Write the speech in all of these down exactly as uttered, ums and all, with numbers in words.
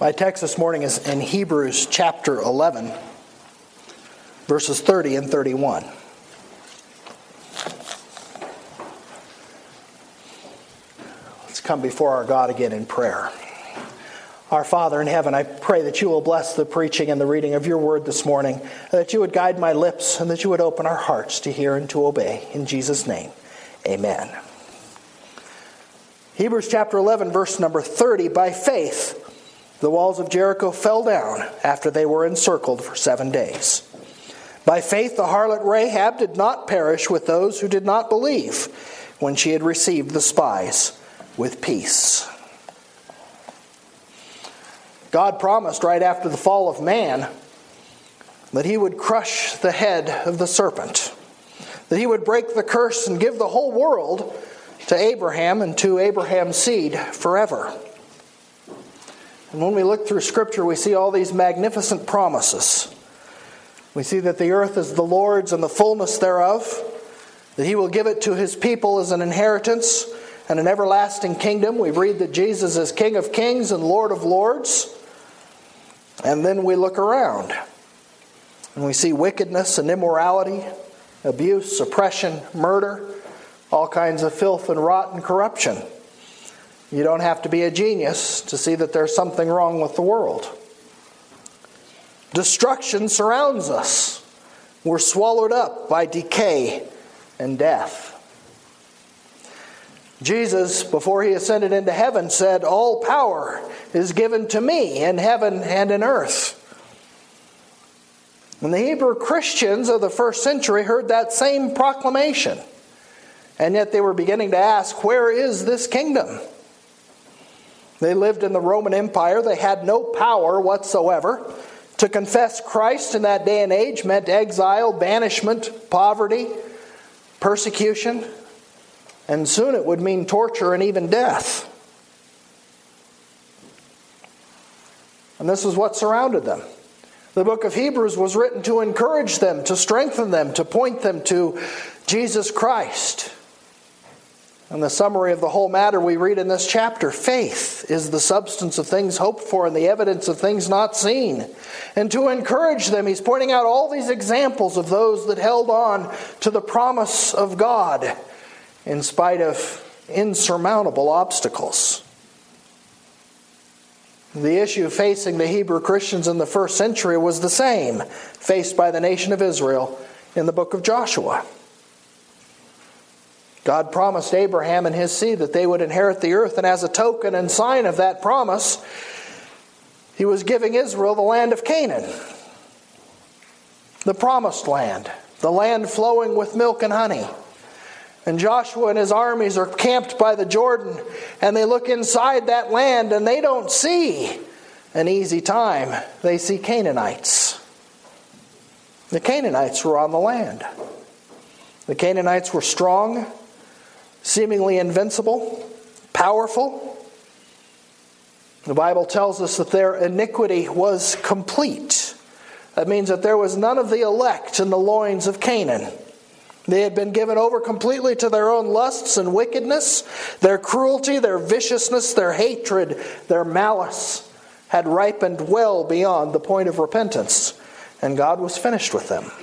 My text this morning is in Hebrews chapter eleven, verses thirty and thirty-one. Let's come before our God again in prayer. Our Father in heaven, I pray that you will bless the preaching and the reading of your word this morning, that you would guide my lips and that you would open our hearts to hear and to obey. In Jesus' name, amen. Hebrews chapter eleven, verse number thirty, by faith, the walls of Jericho fell down after they were encircled for seven days. By faith, the harlot Rahab did not perish with those who did not believe when she had received the spies with peace. God promised right after the fall of man that he would crush the head of the serpent, that he would break the curse and give the whole world to Abraham and to Abraham's seed forever. And when we look through Scripture, we see all these magnificent promises. We see that the earth is the Lord's and the fullness thereof, that he will give it to his people as an inheritance and an everlasting kingdom. We read that Jesus is King of kings and Lord of lords. And then we look around and we see wickedness and immorality, abuse, oppression, murder, all kinds of filth and rot and corruption. You don't have to be a genius to see that there's something wrong with the world. Destruction surrounds us. We're swallowed up by decay and death. Jesus, before he ascended into heaven, said, "All power is given to me in heaven and in earth." And the Hebrew Christians of the first century heard that same proclamation. And yet they were beginning to ask, where is this kingdom? They lived in the Roman Empire. They had no power whatsoever. To confess Christ in that day and age meant exile, banishment, poverty, persecution, and soon it would mean torture and even death. And this is what surrounded them. The book of Hebrews was written to encourage them, to strengthen them, to point them to Jesus Christ. And the summary of the whole matter we read in this chapter: faith is the substance of things hoped for and the evidence of things not seen. And to encourage them, he's pointing out all these examples of those that held on to the promise of God in spite of insurmountable obstacles. The issue facing the Hebrew Christians in the first century was the same faced by the nation of Israel in the book of Joshua. God promised Abraham and his seed that they would inherit the earth, and as a token and sign of that promise, he was giving Israel the land of Canaan, the promised land, the land flowing with milk and honey. And Joshua and his armies are camped by the Jordan, and they look inside that land and they don't see an easy time. They see Canaanites. The Canaanites were on the land. The Canaanites were strong, seemingly invincible, powerful. The Bible tells us that their iniquity was complete. That means that there was none of the elect in the loins of Canaan. They had been given over completely to their own lusts and wickedness. Their cruelty, their viciousness, their hatred, their malice had ripened well beyond the point of repentance, and God was finished with them.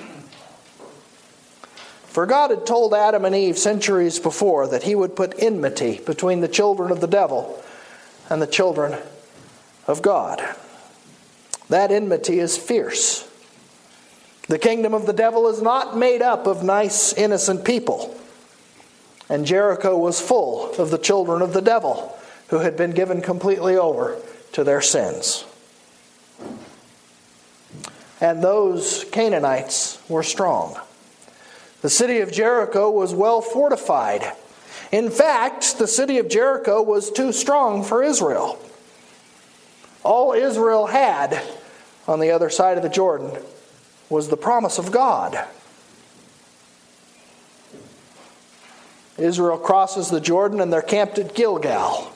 For God had told Adam and Eve centuries before that he would put enmity between the children of the devil and the children of God. That enmity is fierce. The kingdom of the devil is not made up of nice, innocent people. And Jericho was full of the children of the devil who had been given completely over to their sins. And those Canaanites were strong. The city of Jericho was well fortified. In fact, the city of Jericho was too strong for Israel. All Israel had on the other side of the Jordan was the promise of God. Israel crosses the Jordan and they're camped at Gilgal.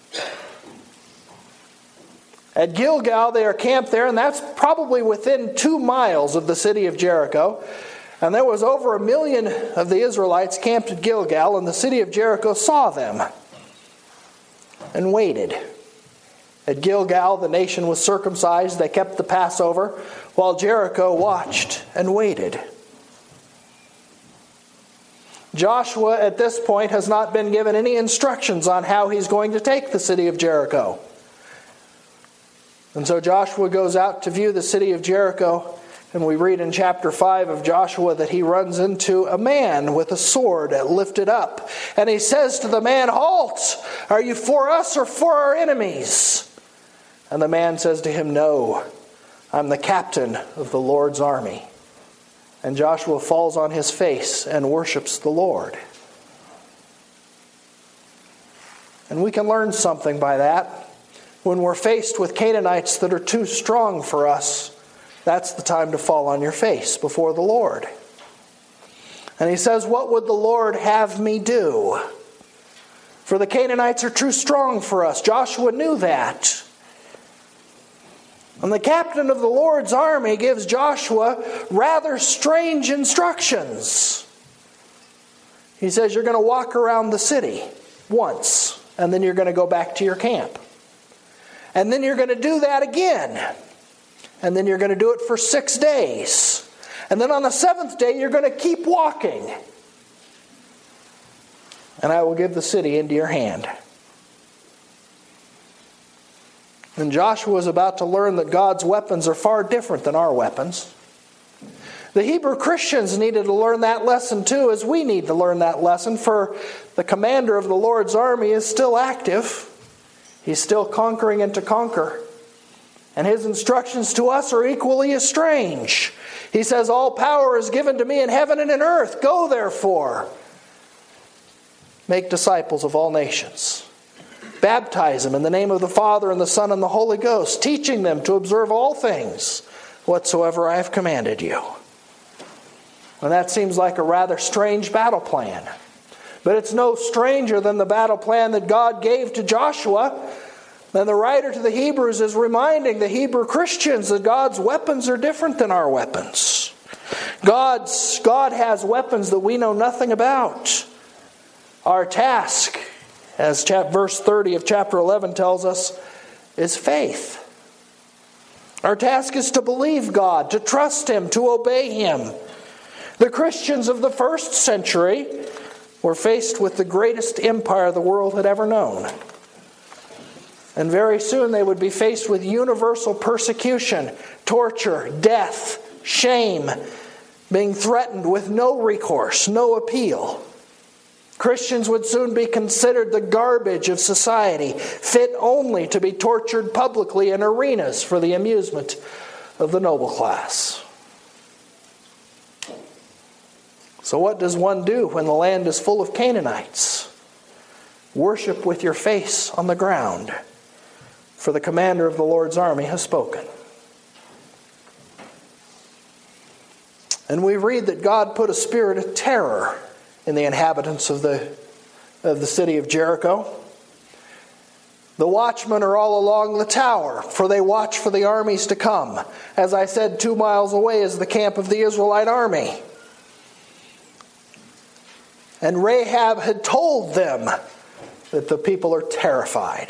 At Gilgal, they are camped there, and that's probably within two miles of the city of Jericho. And there was over a million of the Israelites camped at Gilgal, and the city of Jericho saw them and waited. At Gilgal, the nation was circumcised. They kept the Passover, while Jericho watched and waited. Joshua, at this point, has not been given any instructions on how he's going to take the city of Jericho. And so Joshua goes out to view the city of Jericho, and we read in chapter five of Joshua that he runs into a man with a sword lifted up. And he says to the man, "Halt! Are you for us or for our enemies?" And the man says to him, "No, I'm the captain of the Lord's army." And Joshua falls on his face and worships the Lord. And we can learn something by that. When we're faced with Canaanites that are too strong for us, that's the time to fall on your face before the Lord. And he says, "What would the Lord have me do? For the Canaanites are too strong for us." Joshua knew that. And the captain of the Lord's army gives Joshua rather strange instructions. He says, "You're going to walk around the city once, and then you're going to go back to your camp. And then you're going to do that again. And then you're going to do it for six days. And then on the seventh day, you're going to keep walking. And I will give the city into your hand." And Joshua is about to learn that God's weapons are far different than our weapons. The Hebrew Christians needed to learn that lesson too, as we need to learn that lesson, for the commander of the Lord's army is still active. He's still conquering and to conquer. And his instructions to us are equally as strange. He says, "All power is given to me in heaven and in earth. Go therefore, make disciples of all nations. Baptize them in the name of the Father and the Son and the Holy Ghost, teaching them to observe all things whatsoever I have commanded you." And that seems like a rather strange battle plan. But it's no stranger than the battle plan that God gave to Joshua. And the writer to the Hebrews is reminding the Hebrew Christians that God's weapons are different than our weapons. God's, God has weapons that we know nothing about. Our task, as chap, verse thirty of chapter eleven tells us, is faith. Our task is to believe God, to trust Him, to obey Him. The Christians of the first century were faced with the greatest empire the world had ever known. And very soon they would be faced with universal persecution, torture, death, shame, being threatened with no recourse, no appeal. Christians would soon be considered the garbage of society, fit only to be tortured publicly in arenas for the amusement of the noble class. So what does one do when the land is full of Canaanites? Worship with your face on the ground, for the commander of the Lord's army has spoken. And we read that God put a spirit of terror in the inhabitants of the, of the city of Jericho. The watchmen are all along the tower, for they watch for the armies to come. As I said, two miles away is the camp of the Israelite army. And Rahab had told them that the people are terrified.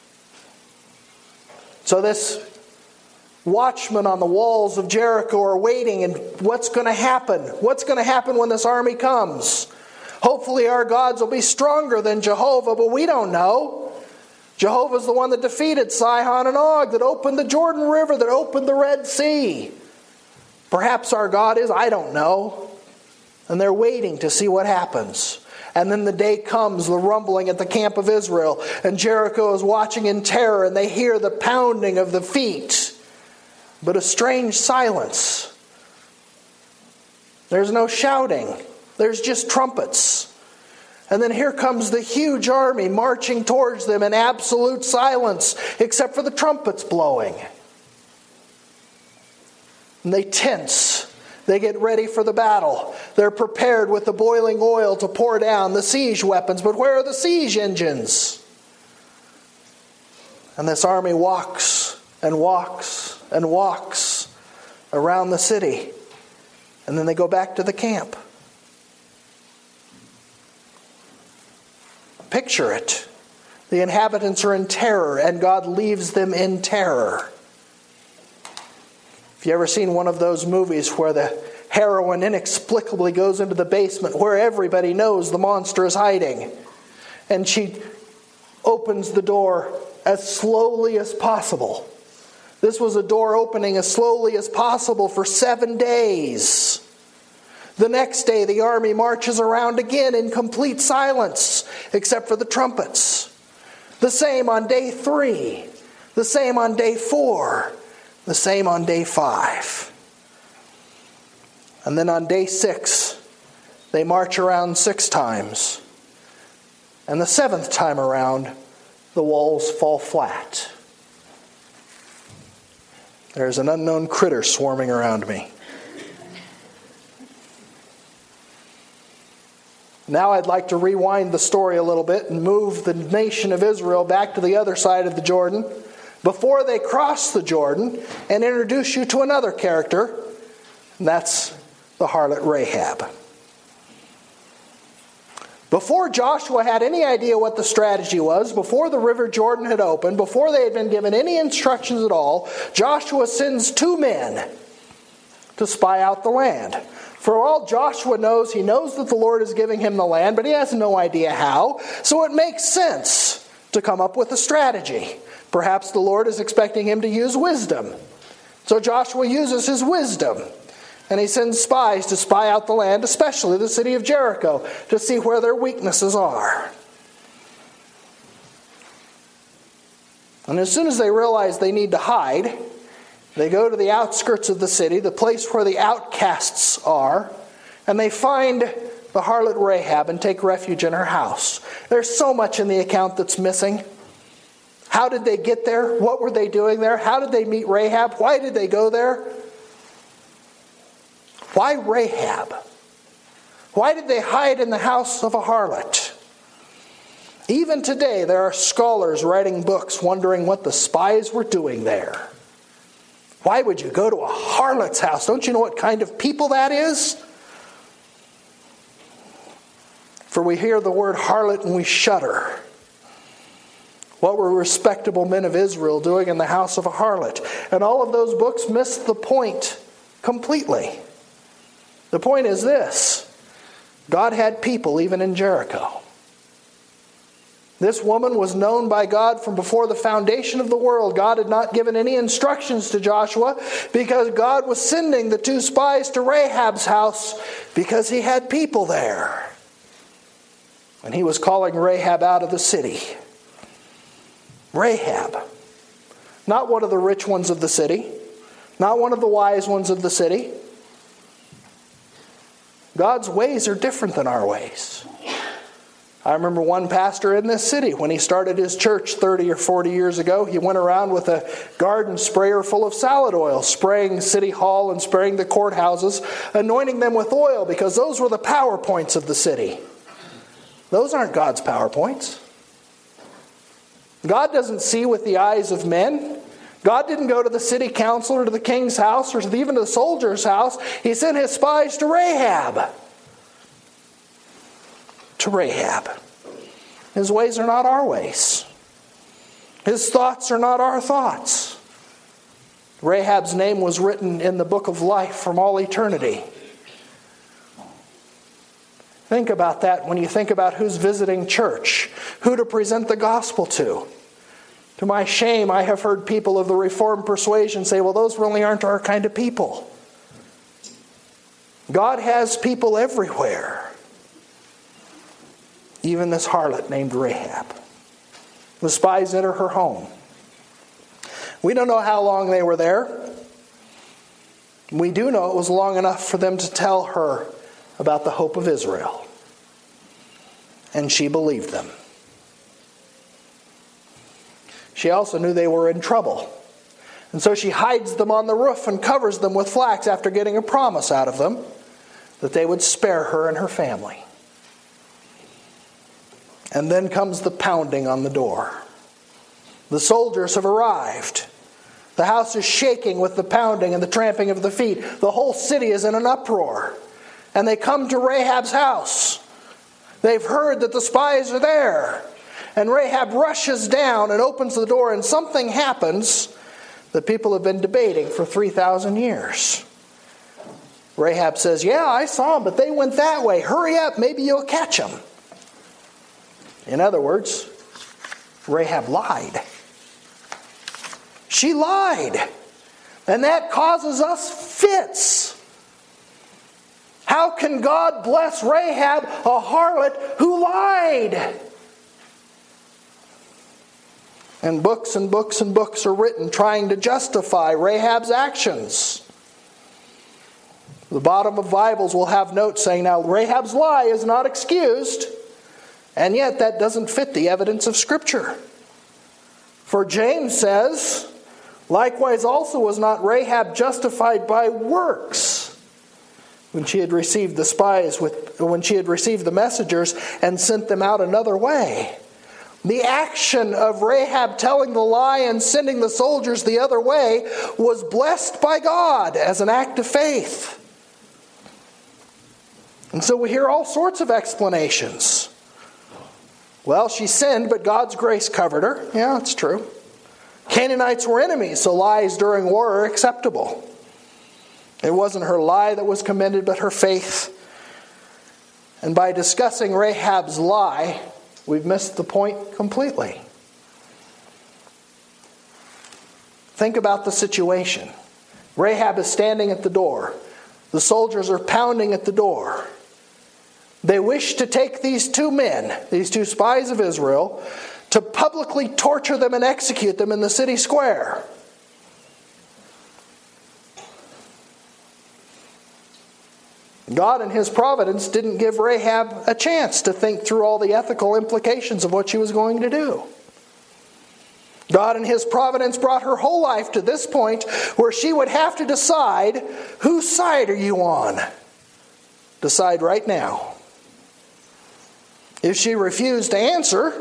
So this watchmen on the walls of Jericho are waiting, and what's going to happen? What's going to happen when this army comes? Hopefully our gods will be stronger than Jehovah, but we don't know. Jehovah's the one that defeated Sihon and Og, that opened the Jordan River, that opened the Red Sea. Perhaps our God is, I don't know. And they're waiting to see what happens. And then the day comes, the rumbling at the camp of Israel, and Jericho is watching in terror, and they hear the pounding of the feet. But a strange silence. There's no shouting. There's just trumpets. And then here comes the huge army marching towards them in absolute silence, except for the trumpets blowing. And they tense. They get ready for the battle. They're prepared with the boiling oil to pour down the siege weapons. But where are the siege engines? And this army walks and walks and walks around the city. And then they go back to the camp. Picture it. The inhabitants are in terror, and God leaves them in terror. If you ever seen one of those movies where the heroine inexplicably goes into the basement where everybody knows the monster is hiding, and she opens the door as slowly as possible. This was a door opening as slowly as possible for seven days. The next day, the army marches around again in complete silence, except for the trumpets. The same on day three. The same on day four. The same on day five. And then on day six, they march around six times. And the seventh time around, the walls fall flat. There's an unknown critter swarming around me. Now I'd like to rewind the story a little bit and move the nation of Israel back to the other side of the Jordan before they cross the Jordan and introduce you to another character, and that's the harlot Rahab. Before Joshua had any idea what the strategy was, before the river Jordan had opened, before they had been given any instructions at all, Joshua sends two men to spy out the land. For all Joshua knows, he knows that the Lord is giving him the land, but he has no idea how. So it makes sense to come up with a strategy. Perhaps the Lord is expecting him to use wisdom. So Joshua uses his wisdom. And he sends spies to spy out the land, especially the city of Jericho, to see where their weaknesses are. And as soon as they realize they need to hide, they go to the outskirts of the city, the place where the outcasts are, and they find the harlot Rahab and take refuge in her house. There's so much in the account that's missing. How did they get there? What were they doing there? How did they meet Rahab? Why did they go there? Why Rahab? Why did they hide in the house of a harlot? Even today, there are scholars writing books wondering what the spies were doing there. Why would you go to a harlot's house? Don't you know what kind of people that is? For we hear the word harlot and we shudder. What were respectable men of Israel doing in the house of a harlot? And all of those books missed the point completely. The point is this: God had people even in Jericho. This woman was known by God from before the foundation of the world. God had not given any instructions to Joshua because God was sending the two spies to Rahab's house because he had people there. And he was calling Rahab out of the city. Rahab. Not one of the rich ones of the city. Not one of the wise ones of the city. God's ways are different than our ways. I remember one pastor in this city, when he started his church thirty or forty years ago, he went around with a garden sprayer full of salad oil, spraying City Hall and spraying the courthouses, anointing them with oil because those were the PowerPoints of the city. Those aren't God's PowerPoints. God doesn't see with the eyes of men. God didn't go to the city council or to the king's house or even to the soldier's house. He sent his spies to Rahab. To Rahab. His ways are not our ways. His thoughts are not our thoughts. Rahab's name was written in the book of life from all eternity. Think about that when you think about who's visiting church, who to present the gospel to. To my shame, I have heard people of the Reformed persuasion say, well, those really aren't our kind of people. God has people everywhere. Even this harlot named Rahab. The spies enter her home. We don't know how long they were there. We do know it was long enough for them to tell her about the hope of Israel. And she believed them. She also knew they were in trouble. And so she hides them on the roof and covers them with flax after getting a promise out of them that they would spare her and her family. And then comes the pounding on the door. The soldiers have arrived. The house is shaking with the pounding and the tramping of the feet. The whole city is in an uproar. And they come to Rahab's house. They've heard that the spies are there. And Rahab rushes down and opens the door, and something happens that people have been debating for three thousand years. Rahab says, yeah, I saw them, but they went that way. Hurry up, maybe you'll catch them. In other words, Rahab lied. She lied. And that causes us fits. How can God bless Rahab, a harlot who lied? And books and books and books are written trying to justify Rahab's actions. The bottom of Bibles will have notes saying, now Rahab's lie is not excused, and yet that doesn't fit the evidence of Scripture. For James says, likewise also was not Rahab justified by works when she had received the spies, with, when she had received the messengers and sent them out another way. The action of Rahab telling the lie and sending the soldiers the other way was blessed by God as an act of faith. And so we hear all sorts of explanations. Well, she sinned, but God's grace covered her. Yeah, it's true. Canaanites were enemies, so lies during war are acceptable. It wasn't her lie that was commended, but her faith. And by discussing Rahab's lie, we've missed the point completely. Think about the situation. Rahab is standing at the door. The soldiers are pounding at the door. They wish to take these two men, these two spies of Israel, to publicly torture them and execute them in the city square. God in His providence didn't give Rahab a chance to think through all the ethical implications of what she was going to do. God in His providence brought her whole life to this point where she would have to decide, whose side are you on? Decide right now. If she refused to answer,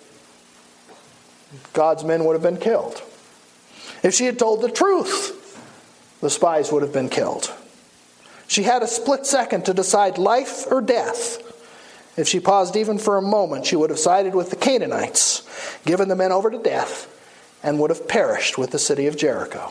God's men would have been killed. If she had told the truth, the spies would have been killed. She had a split second to decide life or death. If she paused even for a moment, she would have sided with the Canaanites, given the men over to death, and would have perished with the city of Jericho.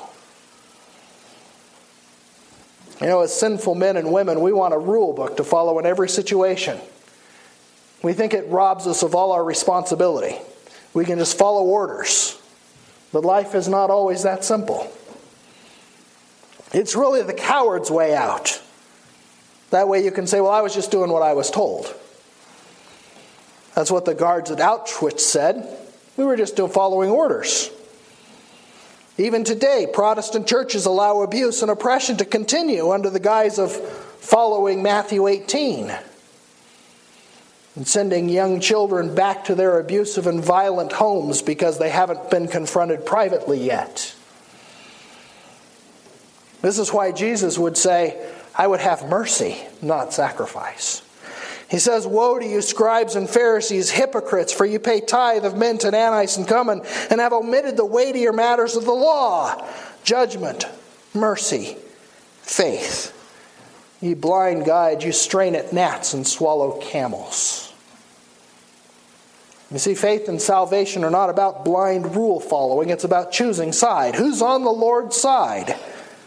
You know, as sinful men and women, we want a rule book to follow in every situation. We think it robs us of all our responsibility. We can just follow orders. But life is not always that simple. It's really the coward's way out. That way you can say, well, I was just doing what I was told. That's what the guards at Auschwitz said. We were just doing following orders. Even today, Protestant churches allow abuse and oppression to continue under the guise of following Matthew eighteen. And sending young children back to their abusive and violent homes because they haven't been confronted privately yet. This is why Jesus would say, I would have mercy, not sacrifice. He says, woe to you, scribes and Pharisees, hypocrites, for you pay tithe of mint and anise and cumin, and have omitted the weightier matters of the law, judgment, mercy, faith. Ye blind guides, you strain at gnats and swallow camels. You see, faith and salvation are not about blind rule following. It's about choosing side. Who's on the Lord's side?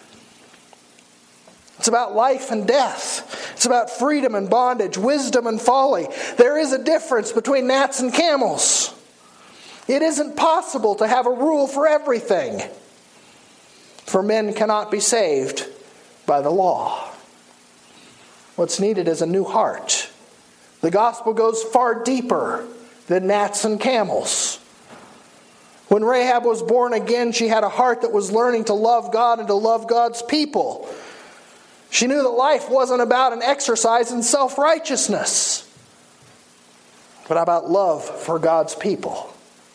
It's about life and death. It's about freedom and bondage, wisdom and folly. There is a difference between gnats and camels. It isn't possible to have a rule for everything. For men cannot be saved by the law. What's needed is a new heart. The gospel goes far deeper than gnats and camels. When Rahab was born again, she had a heart that was learning to love God and to love God's people. She knew that life wasn't about an exercise in self-righteousness, but about love for God's people.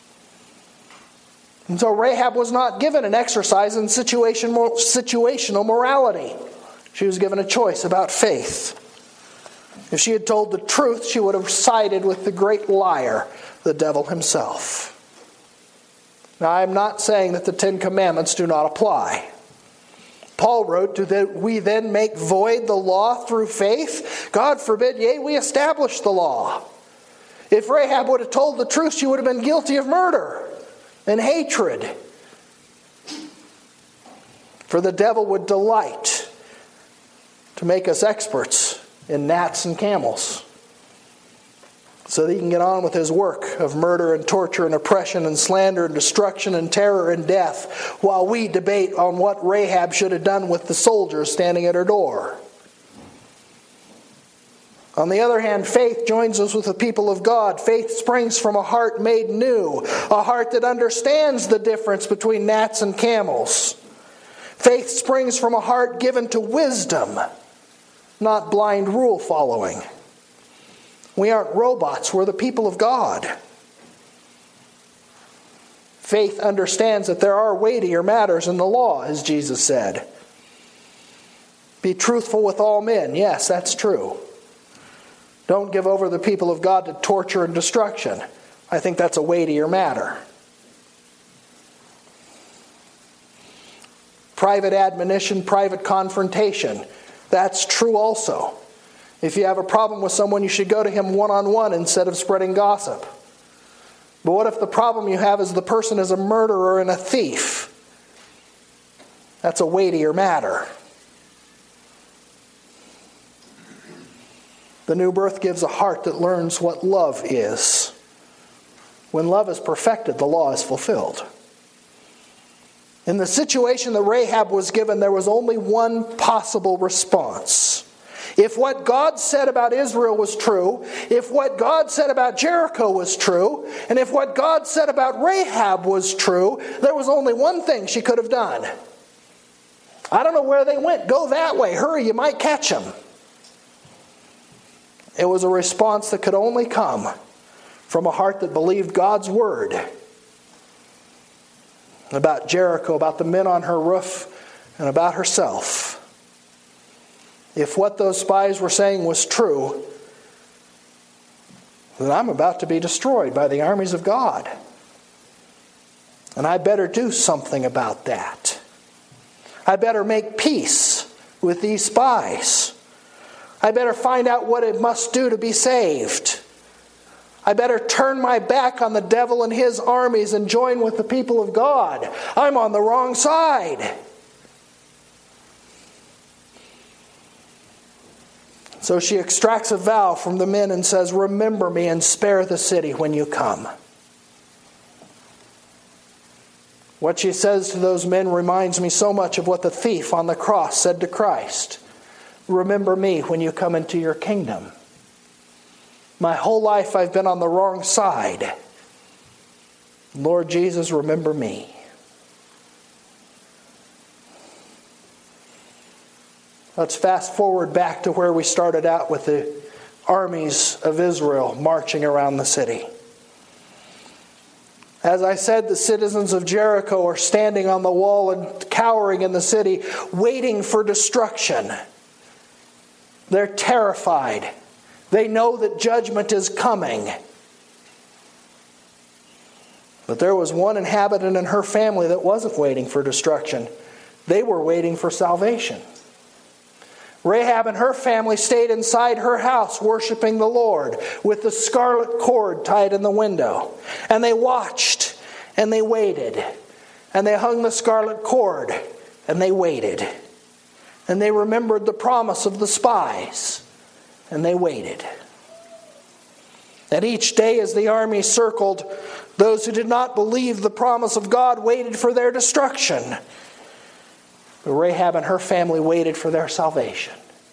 And so Rahab was not given an exercise in situation, situational morality. She was given a choice about faith. If she had told the truth, she would have sided with the great liar, the devil himself. Now, I'm not saying that the Ten Commandments do not apply. Paul wrote, do we then make void the law through faith? God forbid, yea, we establish the law. If Rahab would have told the truth, she would have been guilty of murder and hatred. For the devil would delight to make us experts in gnats and camels, so that he can get on with his work of murder and torture and oppression and slander and destruction and terror and death, while we debate on what Rahab should have done with the soldiers standing at her door. On the other hand, faith joins us with the people of God. Faith springs from a heart made new, a heart that understands the difference between gnats and camels. Faith springs from a heart given to wisdom, not blind rule following. We aren't robots, we're the people of God. Faith understands that there are weightier matters in the law, as Jesus said. Be truthful with all men. Yes, that's true. Don't give over the people of God to torture and destruction. I think that's a weightier matter. Private admonition, private confrontation. That's true also. If you have a problem with someone, you should go to him one-on-one instead of spreading gossip. But what if the problem you have is the person is a murderer and a thief? That's a weightier matter. The new birth gives a heart that learns what love is. When love is perfected, the law is fulfilled. In the situation that Rahab was given, there was only one possible response. If what God said about Israel was true, if what God said about Jericho was true, and if what God said about Rahab was true, there was only one thing she could have done. I don't know where they went. Go that way. Hurry, you might catch them. It was a response that could only come from a heart that believed God's word about Jericho, about the men on her roof, and about herself. If what those spies were saying was true, then I'm about to be destroyed by the armies of God. And I better do something about that. I better make peace with these spies. I better find out what it must do to be saved. I better turn my back on the devil and his armies and join with the people of God. I'm on the wrong side. So she extracts a vow from the men and says, "Remember me and spare the city when you come." What she says to those men reminds me so much of what the thief on the cross said to Christ. "Remember me when you come into your kingdom." My whole life I've been on the wrong side. Lord Jesus, remember me. Let's fast forward back to where we started out with the armies of Israel marching around the city. As I said, the citizens of Jericho are standing on the wall and cowering in the city, waiting for destruction. They're terrified. They know that judgment is coming. But there was one inhabitant and her family that wasn't waiting for destruction. They were waiting for salvation. Rahab and her family stayed inside her house worshiping the Lord with the scarlet cord tied in the window. And they watched and they waited. And they hung the scarlet cord and they waited. And they remembered the promise of the spies and they waited. And each day as the army circled, those who did not believe the promise of God waited for their destruction. But Rahab and her family waited for their salvation.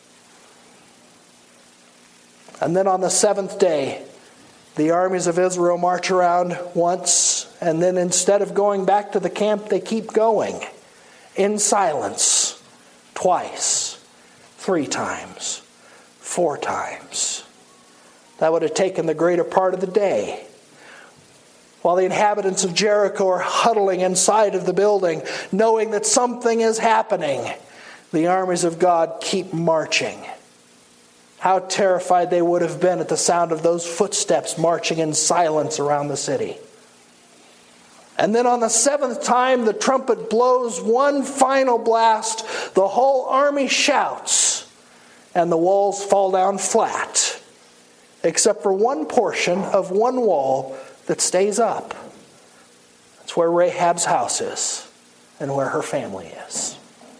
And then on the seventh day, the armies of Israel march around once, and then instead of going back to the camp, they keep going in silence twice, three times, four times. That would have taken the greater part of the day. While the inhabitants of Jericho are huddling inside of the building, knowing that something is happening, the armies of God keep marching. How terrified they would have been at the sound of those footsteps marching in silence around the city. And then on the seventh time, the trumpet blows one final blast. The whole army shouts, and the walls fall down flat. except for one portion of one wall that stays up. That's where Rahab's house is and where her family is.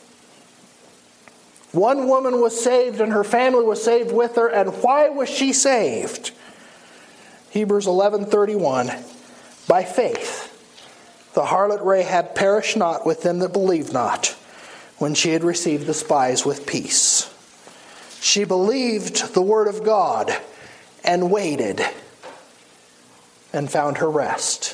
One woman was saved and her family was saved with her. And why was she saved? Hebrews eleven thirty-one. By faith, the harlot Rahab perished not with them that believed not, when she had received the spies with peace. She believed the word of God and waited and found her rest.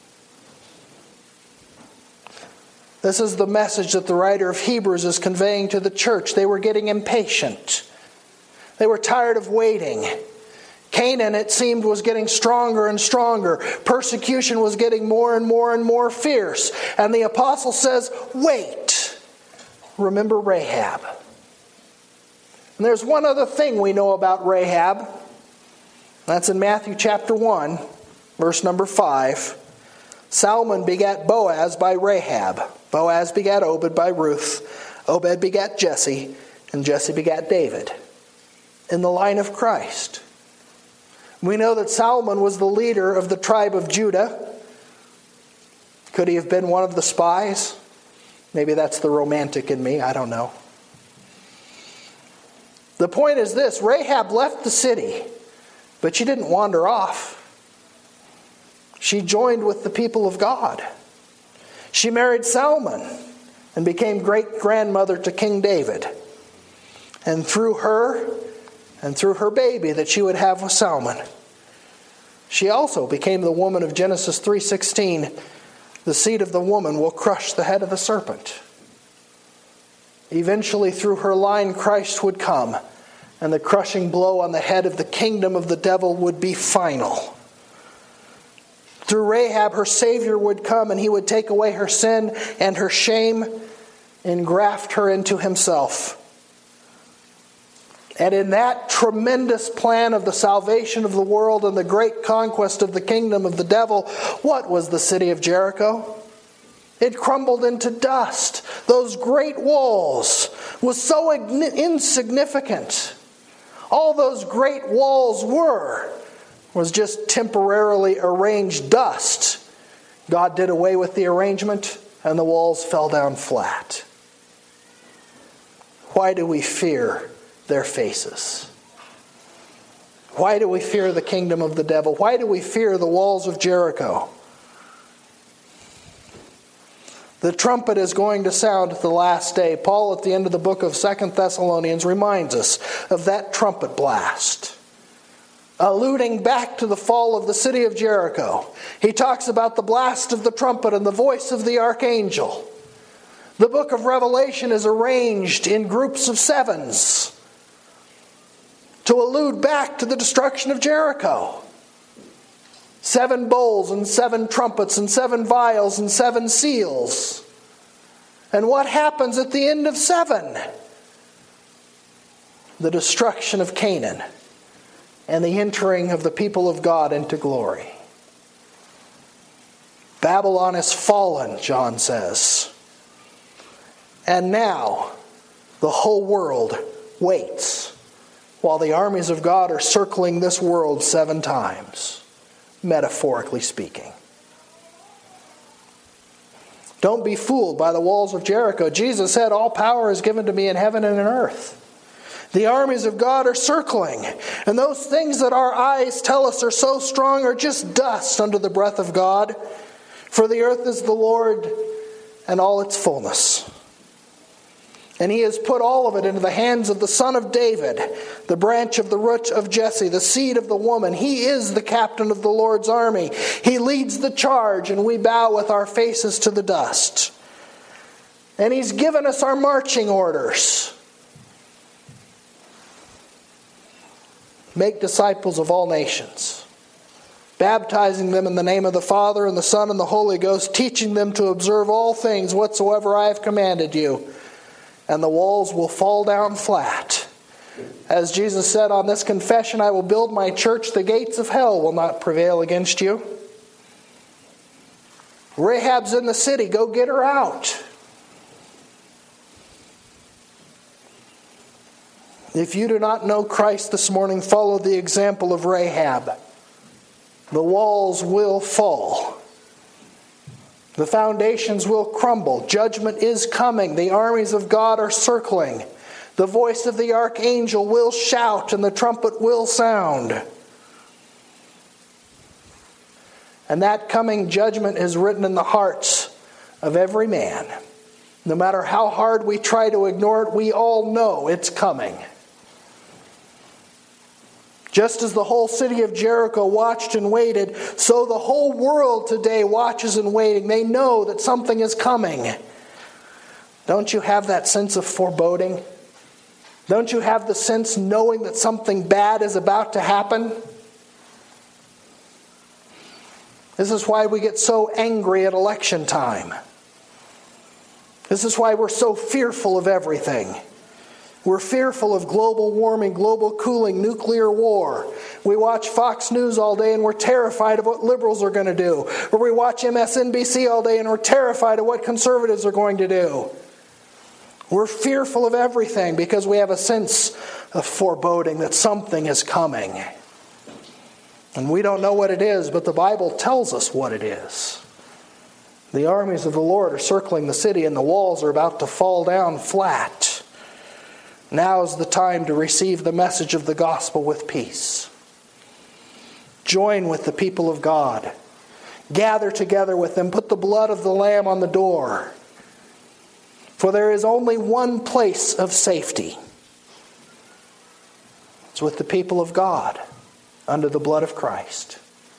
This is the message that the writer of Hebrews is conveying to the church. They were getting impatient. They were tired of waiting. Canaan, it seemed, was getting stronger and stronger. Persecution was getting more and more and more fierce. And the apostle says, wait. Remember Rahab. And there's one other thing we know about Rahab. That's in Matthew chapter one, verse number five. Salmon begat Boaz by Rahab. Boaz begat Obed by Ruth. Obed begat Jesse. And Jesse begat David. In the line of Christ. We know that Salmon was the leader of the tribe of Judah. Could he have been one of the spies? Maybe that's the romantic in me. I don't know. The point is this. Rahab left the city, but she didn't wander off. She joined with the people of God. She married Salmon and became great-grandmother to King David. And through her, and through her baby that she would have with Salmon, she also became the woman of Genesis three sixteen. The seed of the woman will crush the head of the serpent. Eventually, through her line, Christ would come, and the crushing blow on the head of the kingdom of the devil would be final. Through Rahab, her Savior would come, and he would take away her sin and her shame and graft her into himself. And in that tremendous plan of the salvation of the world and the great conquest of the kingdom of the devil, what was the city of Jericho? It crumbled into dust. Those great walls was so insignificant. All those great walls were was just temporarily arranged dust. God did away with the arrangement, and the walls fell down flat. Why do we fear their faces? Why do we fear the kingdom of the devil? Why do we fear the walls of Jericho? The trumpet is going to sound at the last day. Paul, at the end of the book of Second Thessalonians, reminds us of that trumpet blast, alluding back to the fall of the city of Jericho. He talks about the blast of the trumpet and the voice of the archangel. The book of Revelation is arranged in groups of sevens to allude back to the destruction of Jericho. Seven bowls and seven trumpets and seven vials and seven seals. And what happens at the end of seven? The destruction of Canaan and the entering of the people of God into glory. Babylon is fallen, John says. And now the whole world waits while the armies of God are circling this world seven times, metaphorically speaking. Don't be fooled by the walls of Jericho. Jesus said, all power is given to me in heaven and in earth. The armies of God are circling, and those things that our eyes tell us are so strong are just dust under the breath of God. For the earth is the Lord and all its fullness. And he has put all of it into the hands of the Son of David, the branch of the root of Jesse, the seed of the woman. He is the captain of the Lord's army. He leads the charge, and we bow with our faces to the dust. And he's given us our marching orders. Make disciples of all nations, baptizing them in the name of the Father and the Son and the Holy Ghost, teaching them to observe all things whatsoever I have commanded you. And the walls will fall down flat. As Jesus said, on this confession I will build my church, the gates of hell will not prevail against you. Rahab's in the city, go get her out. If you do not know Christ this morning, follow the example of Rahab. The walls will fall. The foundations will crumble. Judgment is coming. The armies of God are circling. The voice of the archangel will shout and the trumpet will sound. And that coming judgment is written in the hearts of every man. No matter how hard we try to ignore it, we all know it's coming. Just as the whole city of Jericho watched and waited, so the whole world today watches and waiting. They know that something is coming. Don't you have that sense of foreboding? Don't you have the sense knowing that something bad is about to happen? This is why we get so angry at election time. This is why we're so fearful of everything. We're fearful of global warming, global cooling, nuclear war. We watch Fox News all day and we're terrified of what liberals are going to do. Or we watch M S N B C all day and we're terrified of what conservatives are going to do. We're fearful of everything because we have a sense of foreboding that something is coming. And we don't know what it is, but the Bible tells us what it is. The armies of the Lord are circling the city and the walls are about to fall down flat. Now is the time to receive the message of the gospel with peace. Join with the people of God. Gather together with them. Put the blood of the Lamb on the door. For there is only one place of safety. It's with the people of God under the blood of Christ.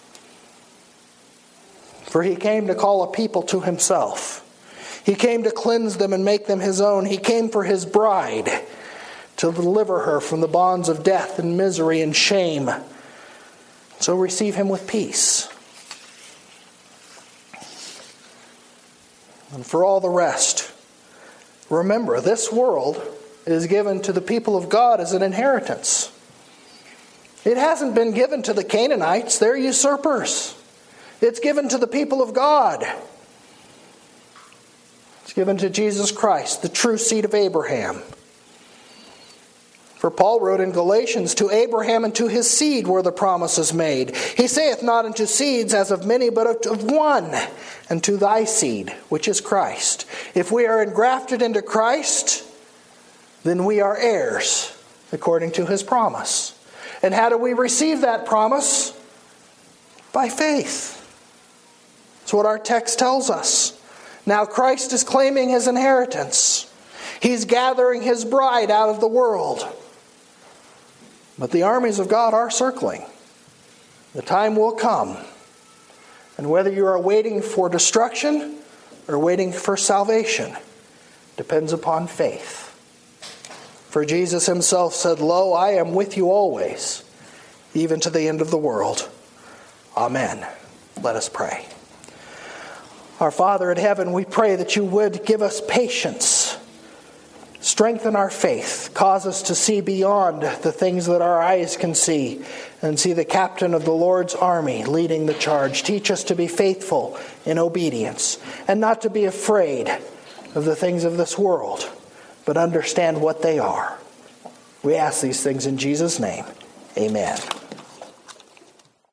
For he came to call a people to himself. He came to cleanse them and make them his own. He came for his bride, to deliver her from the bonds of death and misery and shame. So receive him with peace. And for all the rest, remember, this world is given to the people of God as an inheritance. It hasn't been given to the Canaanites. They're usurpers. It's given to the people of God. It's given to Jesus Christ, the true seed of Abraham. For Paul wrote in Galatians, to Abraham and to his seed were the promises made. He saith not unto seeds as of many, but of one, and to thy seed, which is Christ. If we are engrafted into Christ, then we are heirs, according to his promise. And how do we receive that promise? By faith. That's what our text tells us. Now Christ is claiming his inheritance. He's gathering his bride out of the world. But the armies of God are circling. The time will come. And whether you are waiting for destruction or waiting for salvation depends upon faith. For Jesus himself said, Lo, I am with you always, even to the end of the world. Amen. Let us pray. Our Father in heaven, we pray that you would give us patience. Strengthen our faith. Cause us to see beyond the things that our eyes can see and see the captain of the Lord's army leading the charge. Teach us to be faithful in obedience and not to be afraid of the things of this world, but understand what they are. We ask these things in Jesus' name. Amen.